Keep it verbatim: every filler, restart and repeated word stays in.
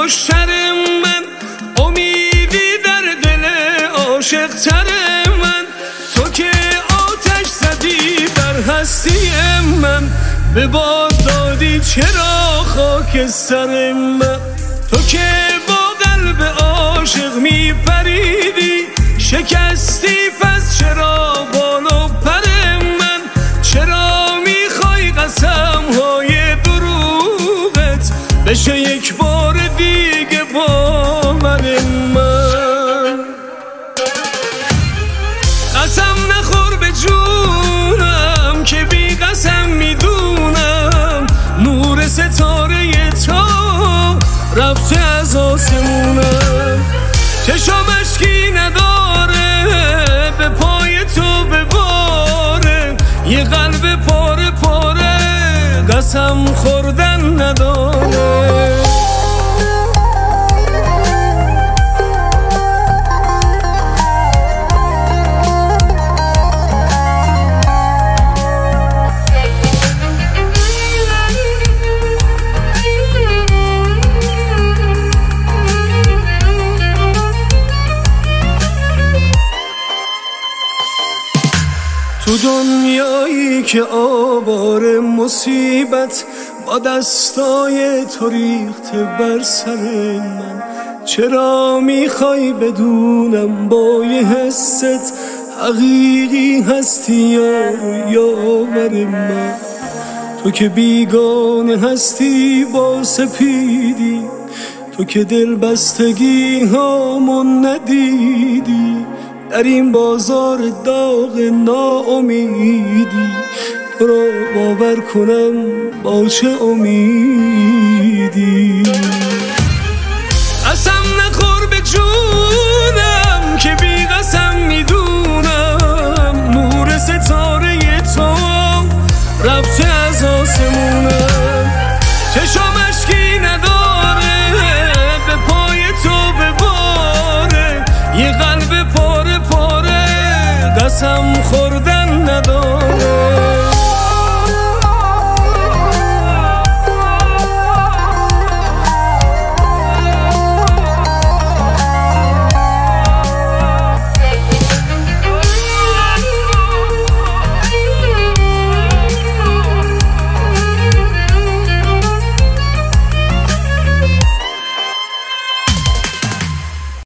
کشتر من، امیدی در دل عاشق تر من. تو که آتش زدی بر هستی من، به باد دادی چرا خاک سر من. تو که با قلب عاشق می پریدی، شکستی پس چرا بال و پر من. چرا میخوای قسم های دروغت بشه یک بار دیگه باور من. قسم نخور به جونم که بی قسم میدونم نور ستاره تو رفته از آسمونم. چشم اشکی نداره به پای تو بباره، یه قلب پاره پاره قسم خوردن نداره. تو دنیایی که آوار مصیبت با دستای تو ریخته بر سر من، چرا میخوای بدونم با یه حست حقیقی هستی یا یاور من. تو که بیگانه هستی با سپیدی، تو که دل بستگی هامون ندیدی، در این بازار داغ ناامیدی تو را باور کنم باشه امیدی.